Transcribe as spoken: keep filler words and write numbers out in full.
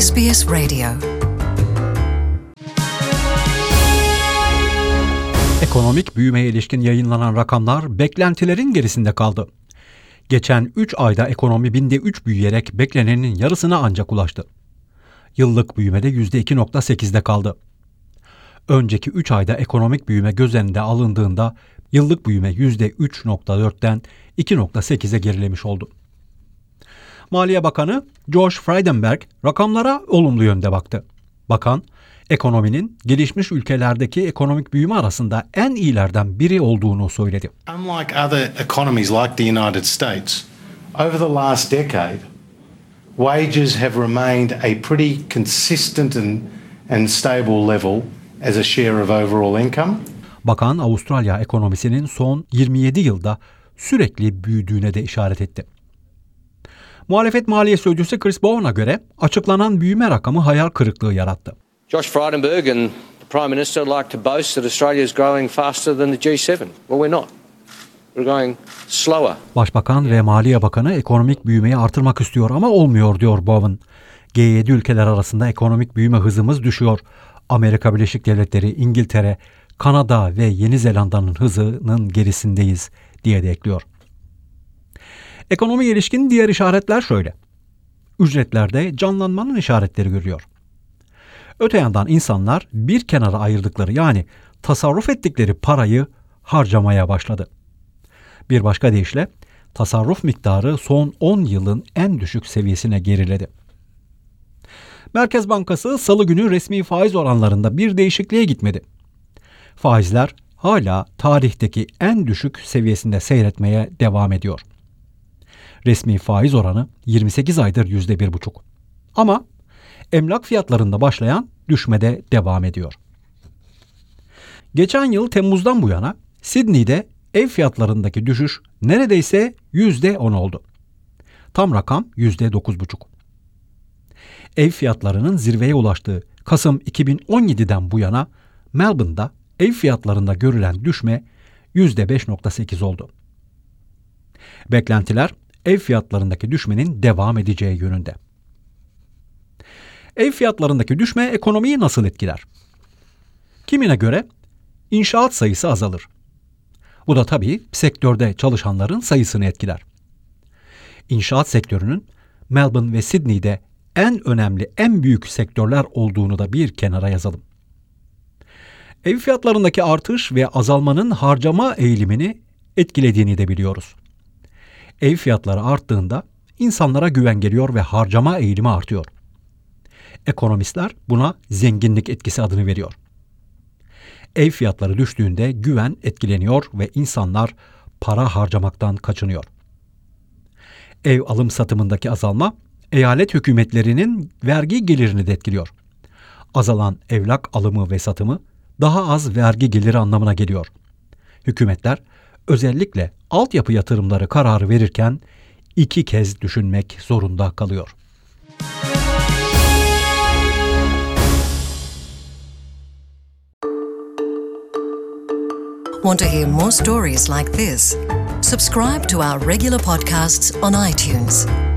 S B S Radio. Ekonomik büyümeye ilişkin yayınlanan rakamlar beklentilerin gerisinde kaldı. Geçen üç ayda ekonomi binde üç büyüyerek beklenenin yarısına ancak ulaştı. Yıllık büyümede yüzde iki virgül sekizde kaldı. Önceki üç ayda ekonomik büyüme göz önünde alındığında yıllık büyüme yüzde üç virgül dörtten iki virgül sekize gerilemiş oldu. Maliye Bakanı Josh Frydenberg rakamlara olumlu yönde baktı. Bakan, ekonominin gelişmiş ülkelerdeki ekonomik büyüme arasında en iyilerden biri olduğunu söyledi. Unlike other economies like the United States, over the last decade, wages have remained a pretty consistent and, and stable level as a share of overall income. Bakan, Avustralya ekonomisinin son yirmi yedi yılda sürekli büyüdüğüne de işaret etti. Muhalefet Maliye Sözcüsü Chris Bowen'a göre açıklanan büyüme rakamı hayal kırıklığı yarattı. Josh Frydenberg and the Prime Minister like to boast that Australia is growing faster than the G seven. Well, we're not. We're going slower. Başbakan ve Maliye Bakanı ekonomik büyümeyi artırmak istiyor ama olmuyor diyor Bowen. G yedi ülkeler arasında ekonomik büyüme hızımız düşüyor. Amerika Birleşik Devletleri, İngiltere, Kanada ve Yeni Zelanda'nın hızının gerisindeyiz diye de ekliyor. Ekonomiye ilişkin diğer işaretler şöyle. Ücretlerde canlanmanın işaretleri görüyor. Öte yandan insanlar bir kenara ayırdıkları yani tasarruf ettikleri parayı harcamaya başladı. Bir başka deyişle tasarruf miktarı son on yılın en düşük seviyesine geriledi. Merkez Bankası Salı günü resmi faiz oranlarında bir değişikliğe gitmedi. Faizler hala tarihteki en düşük seviyesinde seyretmeye devam ediyor. Resmi faiz oranı yirmi sekiz aydır yüzde bir virgül beş. Ama emlak fiyatlarında başlayan düşmede devam ediyor. Geçen yıl Temmuz'dan bu yana Sydney'de ev fiyatlarındaki düşüş neredeyse yüzde on oldu. Tam rakam yüzde dokuz virgül beş. Ev fiyatlarının zirveye ulaştığı Kasım iki bin on yedi'den bu yana Melbourne'da ev fiyatlarında görülen düşme yüzde beş virgül sekiz oldu. Beklentiler ev fiyatlarındaki düşmenin devam edeceği yönünde. Ev fiyatlarındaki düşme ekonomiyi nasıl etkiler? Kimine göre inşaat sayısı azalır. Bu da tabii sektörde çalışanların sayısını etkiler. İnşaat sektörünün Melbourne ve Sydney'de en önemli, en büyük sektörler olduğunu da bir kenara yazalım. Ev fiyatlarındaki artış ve azalmanın harcama eğilimini etkilediğini de biliyoruz. Ev fiyatları arttığında insanlara güven geliyor ve harcama eğilimi artıyor. Ekonomistler buna zenginlik etkisi adını veriyor. Ev fiyatları düştüğünde güven etkileniyor ve insanlar para harcamaktan kaçınıyor. Ev alım satımındaki azalma, eyalet hükümetlerinin vergi gelirini de etkiliyor. Azalan evlak alımı ve satımı daha az vergi geliri anlamına geliyor. Hükümetler özellikle altyapı yatırımları kararı verirken iki kez düşünmek zorunda kalıyor. Want to hear more stories like this? Subscribe to our regular podcasts on iTunes.